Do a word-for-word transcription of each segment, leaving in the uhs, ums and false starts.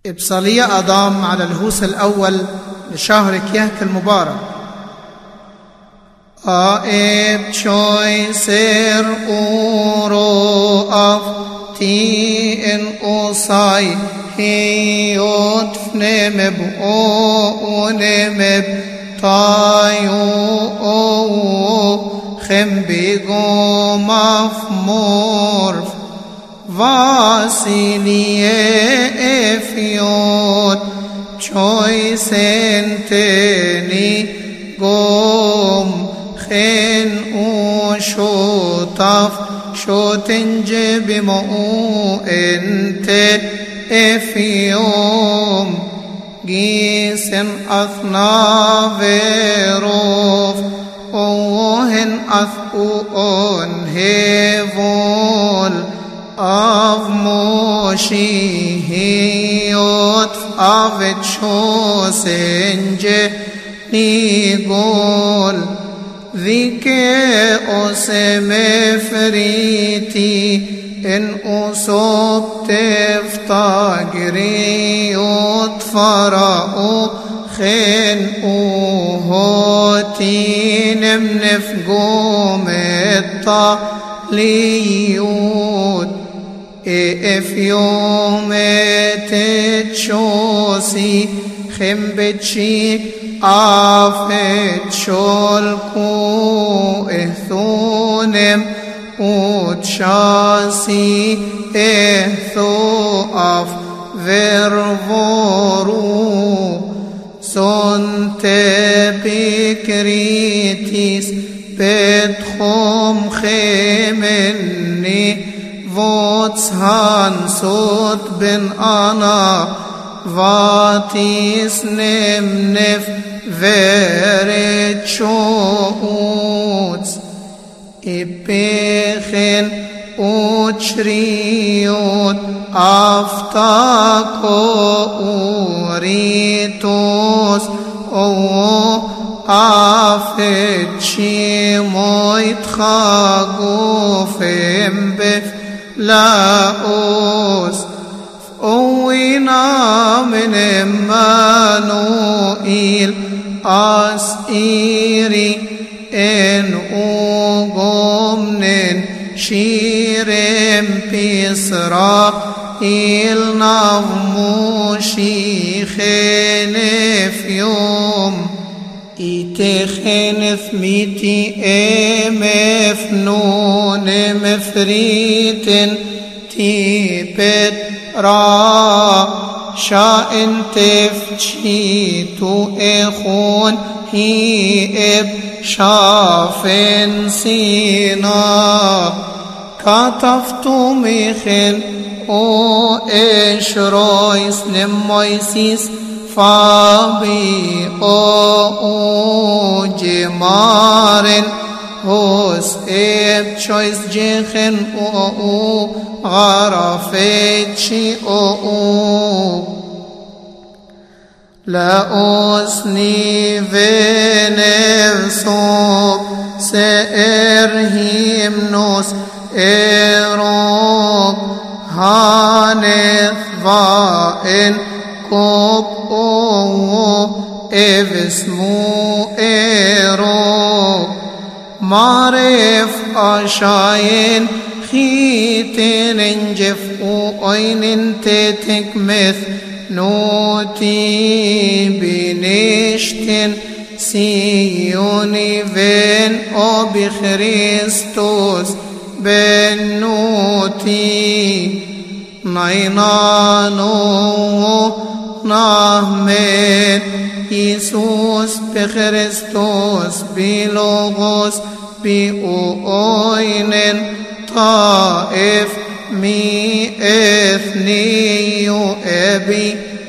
إبصالية أضام على الهوس الأول لشهر كيهك المبارك. آئب شوي سر أورو أف تي إن أوصاي هيوت فنمب أو نمب تايو أو خم بيغو مفمورف Vasilie efiot choi senteni gom chen u shotaf shotenje bimo ente efiom gisen athna verof ohen athu on hevol Av Moshihiot Avet Shosenje Nigol Vike Osemefriti En Usop Teftagriot Farao Chen Uhotinem Nefgometa Liut If yomet chosi khembechik afet sholku ethonem utshasi etho af vervoru sonte pikritis petchom khemeni Vots hansot ben ana vatis nemnef veret shots ipechen uchriot aftako uritos o afet shimoit chagofem bef Laos Owina min Emmanuel Asiri En ugomnen Shirem Pisra Il Navmushi Khenef Yom Itechenef miti emef nun emefriten tipet ra sha'en tefchitu echon hi eb shafen sina kataftu michen o eshrois nemoisis Fabi o jemaren hos eb chois jechen o garafetchi o la osni venevsop se erhimnos erog haneth vaen Kop o evismu ero Maref ashayen khiten enjef o oinin tetek meth Noti binishten siyoni ven o bi Christos ben noti Nainano Nahmed Jesus be Christos be Logos be oinen taef mi ethnio ebi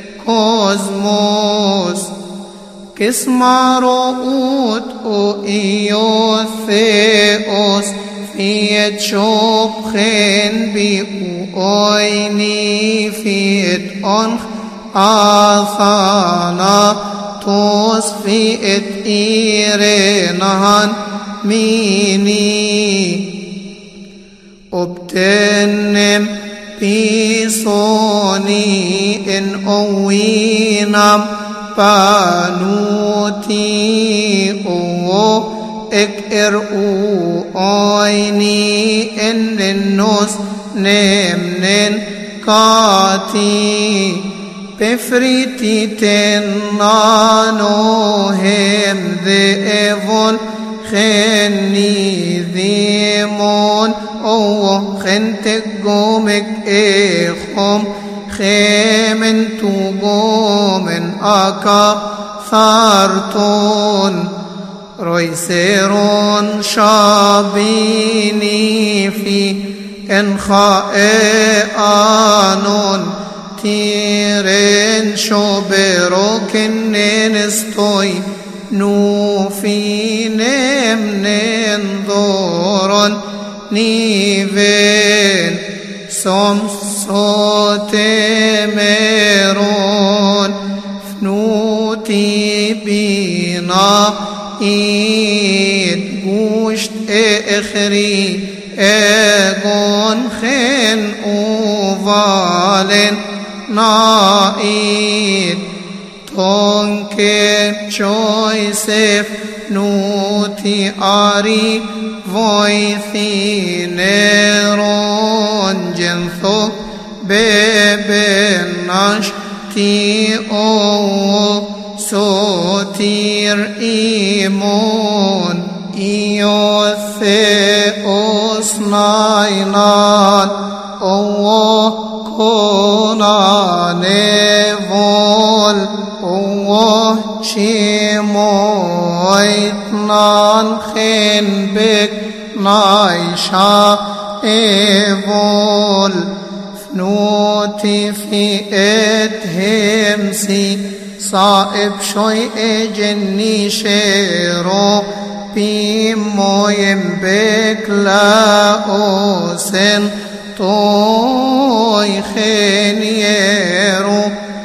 cosmos Kismarout o iotheos fiet shopchen bi oini fiet onch Athana tos fiet irenahan mini obtenem بيسوني إن أوينام بانوتي أو إك إرؤو أيني إن النوس نمنن كاتي بفريتي تنانو هم ذئفون خني ذيمون أو خنتك قومك إخم خيمن تقومن أكا ثارتون رويسيرون شابيني في انخاء آنون تيرين شوبرو كنين استوي نوفي نمنين دورون نيفين سوم صوتي ميرون فنوتي بينا إيد قوشت إخري إيقون خين أوفالين نائد تونكي جويسف نوتي آري فويثي نيرون جنثو ببناش تي أو سوتير إيمون إيوثيوس ناينان أو كونا نيفول أو شيمويتنان خين بك نايشا إيفول فنوتي في إتهمسي صائب شوي إجني شيرو بيمويم بك لاوسن توي خينيرو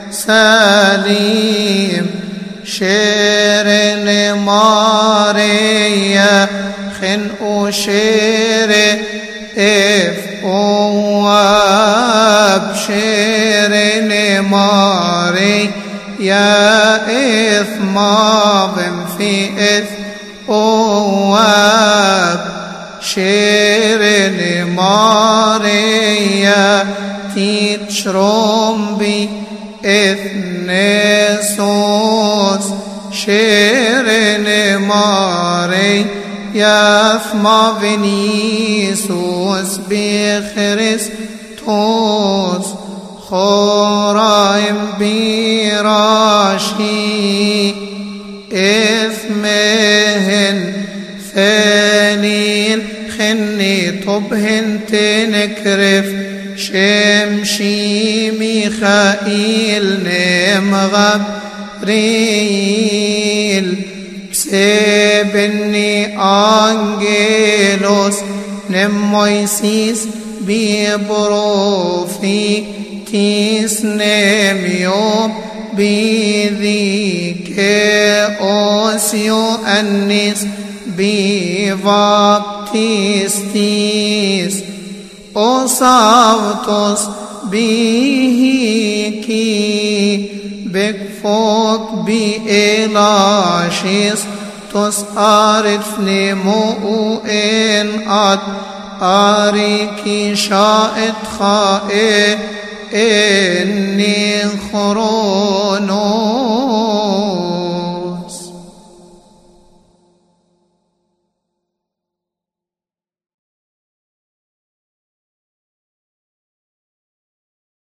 سليم شيرن ماريا خن أشير إف أواب شيرن ماري يا إثماظم في إث أواب شيرن ماريا تيتشروم بي إثنسوس شيرن ماري يا ثما فينيسوس بخريستوس خورايم بيراشي إثمهن ثانين خني طبهن تنكرف شمشي ميخائيل نمغب ريل بسبني أنجيلوس نمويسيس ببروفي تيس نميوب بذيك أوسيو أنيس ببابتيستيس أصابتوس بيهيكي بكفوك بإلاشيس توس أعرف نمو إن أد أريكي شائد خائي إني خرونو